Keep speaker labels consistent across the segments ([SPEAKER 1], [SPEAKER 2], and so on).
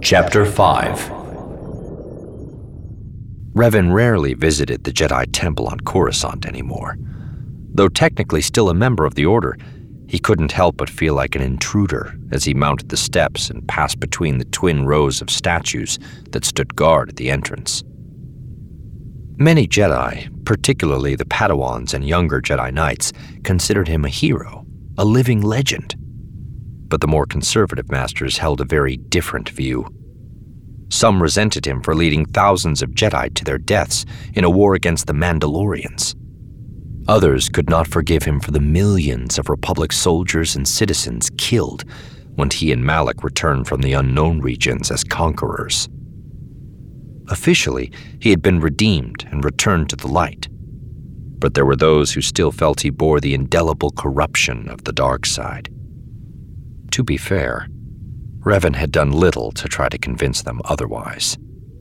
[SPEAKER 1] Chapter 5.
[SPEAKER 2] Revan rarely visited the Jedi Temple on Coruscant anymore. Though technically still a member of the Order, he couldn't help but feel like an intruder as he mounted the steps and passed between the twin rows of statues that stood guard at the entrance. Many Jedi, particularly the Padawans and younger Jedi Knights, considered him a hero, a living legend. But the more conservative masters held a very different view. Some resented him for leading thousands of Jedi to their deaths in a war against the Mandalorians. Others could not forgive him for the millions of Republic soldiers and citizens killed when he and Malak returned from the unknown regions as conquerors. Officially, he had been redeemed and returned to the light. But there were those who still felt he bore the indelible corruption of the dark side. To be fair, Revan had done little to try to convince them otherwise.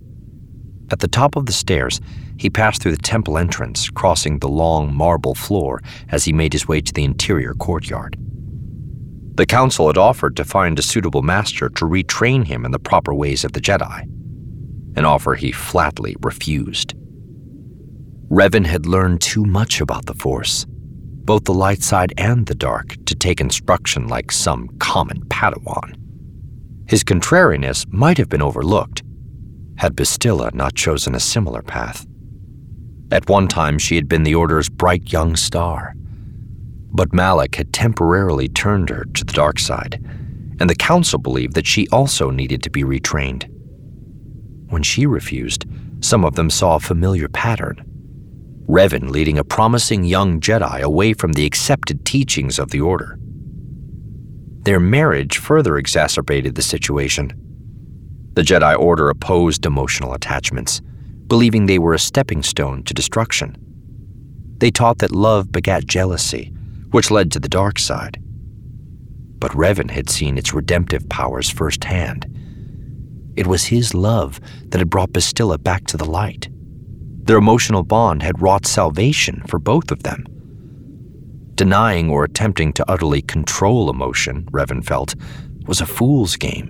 [SPEAKER 2] At the top of the stairs, he passed through the temple entrance, crossing the long marble floor as he made his way to the interior courtyard. The council had offered to find a suitable master to retrain him in the proper ways of the Jedi, an offer he flatly refused. Revan had learned too much about the Force, both the light side and the dark, to take instruction like some common Padawan. His contrariness might have been overlooked had Bastila not chosen a similar path. At one time, she had been the Order's bright young star. But Malak had temporarily turned her to the dark side, and the Council believed that she also needed to be retrained. When she refused, some of them saw a familiar pattern. Revan leading a promising young Jedi away from the accepted teachings of the Order. Their marriage further exacerbated the situation. The Jedi Order opposed emotional attachments, believing they were a stepping stone to destruction. They taught that love begat jealousy, which led to the dark side. But Revan had seen its redemptive powers firsthand. It was his love that had brought Bastila back to the light. Their emotional bond had wrought salvation for both of them. Denying or attempting to utterly control emotion, Revan felt, was a fool's game.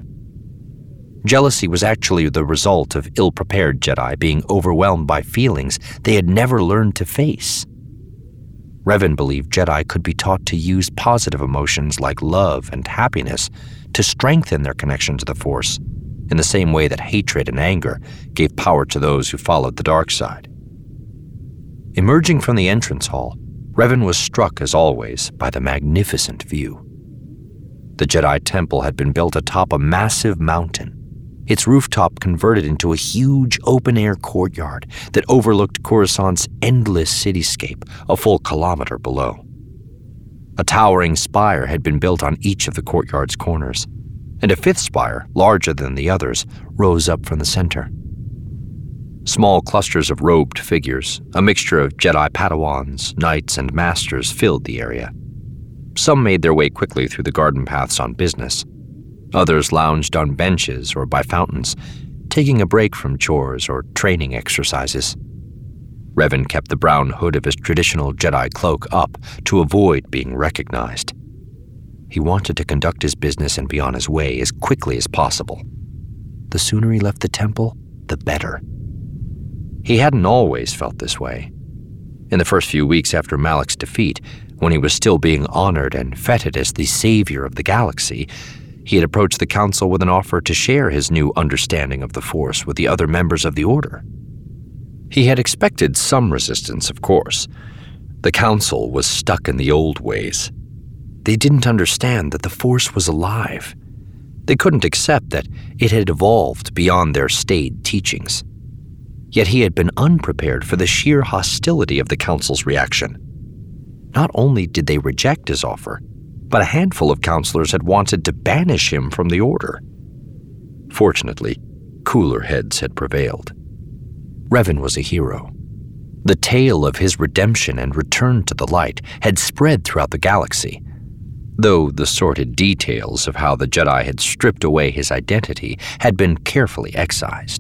[SPEAKER 2] Jealousy was actually the result of ill-prepared Jedi being overwhelmed by feelings they had never learned to face. Revan believed Jedi could be taught to use positive emotions like love and happiness to strengthen their connection to the Force, in the same way that hatred and anger gave power to those who followed the dark side. Emerging from the entrance hall, Revan was struck, as always, by the magnificent view. The Jedi Temple had been built atop a massive mountain, its rooftop converted into a huge open-air courtyard that overlooked Coruscant's endless cityscape a full kilometer below. A towering spire had been built on each of the courtyard's corners, and a fifth spire, larger than the others, rose up from the center. Small clusters of robed figures, a mixture of Jedi Padawans, Knights, and Masters, filled the area. Some made their way quickly through the garden paths on business. Others lounged on benches or by fountains, taking a break from chores or training exercises. Revan kept the brown hood of his traditional Jedi cloak up to avoid being recognized. He wanted to conduct his business and be on his way as quickly as possible. The sooner he left the temple, the better. He hadn't always felt this way. In the first few weeks after Malak's defeat, when he was still being honored and feted as the savior of the galaxy, he had approached the Council with an offer to share his new understanding of the Force with the other members of the Order. He had expected some resistance, of course. The Council was stuck in the old ways. They didn't understand that the Force was alive. They couldn't accept that it had evolved beyond their staid teachings. Yet he had been unprepared for the sheer hostility of the Council's reaction. Not only did they reject his offer, but a handful of counselors had wanted to banish him from the Order. Fortunately, cooler heads had prevailed. Revan was a hero. The tale of his redemption and return to the light had spread throughout the galaxy, though the sordid details of how the Jedi had stripped away his identity had been carefully excised.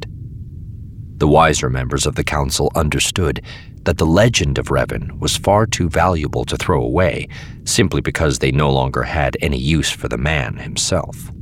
[SPEAKER 2] The wiser members of the Council understood that the legend of Revan was far too valuable to throw away simply because they no longer had any use for the man himself.